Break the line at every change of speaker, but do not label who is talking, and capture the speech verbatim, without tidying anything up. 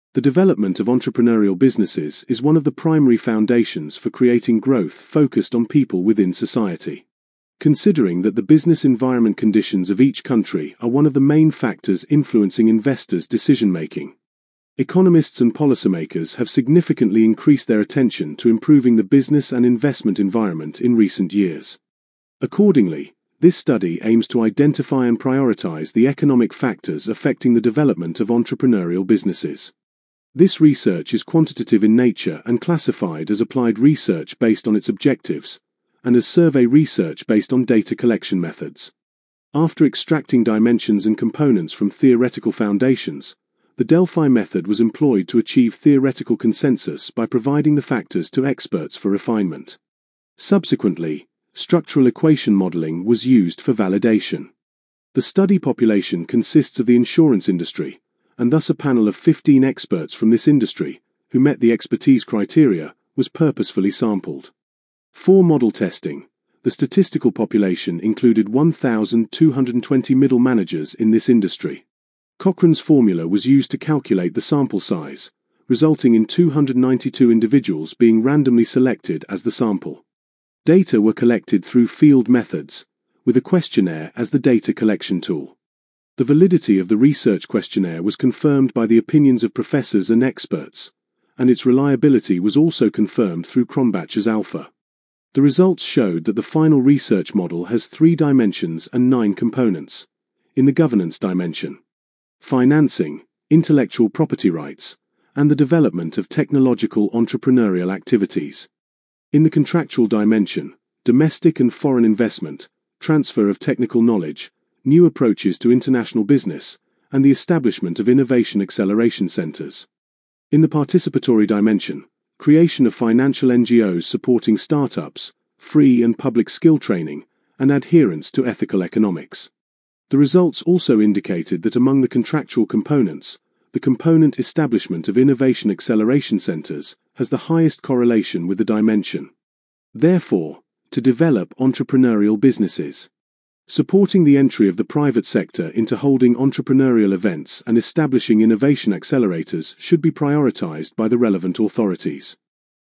The development of entrepreneurial businesses is one of the primary foundations for creating growth focused on people within society. Considering that the business environment conditions of each country are one of the main factors influencing investors' decision-making, economists and policymakers have significantly increased their attention to improving the business and investment environment in recent years. Accordingly, this study aims to identify and prioritize the economic factors affecting the development of entrepreneurial businesses. This research is quantitative in nature and classified as applied research based on its objectives, and as survey research based on data collection methods. After extracting dimensions and components from theoretical foundations, the Delphi method was employed to achieve theoretical consensus by providing the factors to experts for refinement. Subsequently, structural equation modeling was used for validation. The study population consists of the insurance industry, and thus a panel of fifteen experts from this industry, who met the expertise criteria, was purposefully sampled. For model testing, the statistical population included one thousand two hundred twenty middle managers in this industry. Cochrane's formula was used to calculate the sample size, resulting in two hundred ninety-two individuals being randomly selected as the sample. Data were collected through field methods, with a questionnaire as the data collection tool. The validity of the research questionnaire was confirmed by the opinions of professors and experts, and its reliability was also confirmed through Cronbach's alpha. The results showed that the final research model has three dimensions and nine components. In the governance dimension, financing, intellectual property rights, and the development of technological entrepreneurial activities. In the contractual dimension, domestic and foreign investment, transfer of technical knowledge, new approaches to international business, and the establishment of innovation acceleration centers. In the participatory dimension, creation of financial N G Os supporting startups, free and public skill training, and adherence to ethical economics. The results also indicated that among the contractual components, the component establishment of innovation acceleration centers has the highest correlation with the dimension. Therefore, to develop entrepreneurial businesses, supporting the entry of the private sector into holding entrepreneurial events and establishing innovation accelerators should be prioritized by the relevant authorities.